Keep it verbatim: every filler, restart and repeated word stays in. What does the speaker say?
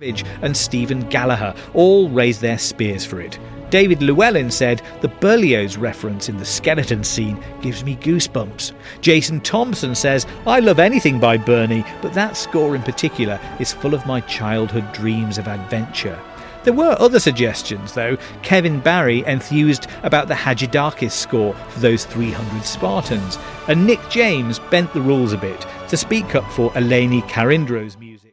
and Stephen Gallagher all raised their spears for it. David Llewellyn said, "The Berlioz reference in the skeleton scene gives me goosebumps." Jason Thompson says, "I love anything by Bernie, but that score in particular is full of my childhood dreams of adventure." There were other suggestions, though. Kevin Barry enthused about the Hadjidakis score for those three hundred Spartans, and Nick James bent the rules a bit to speak up for Eleni Karindro's music.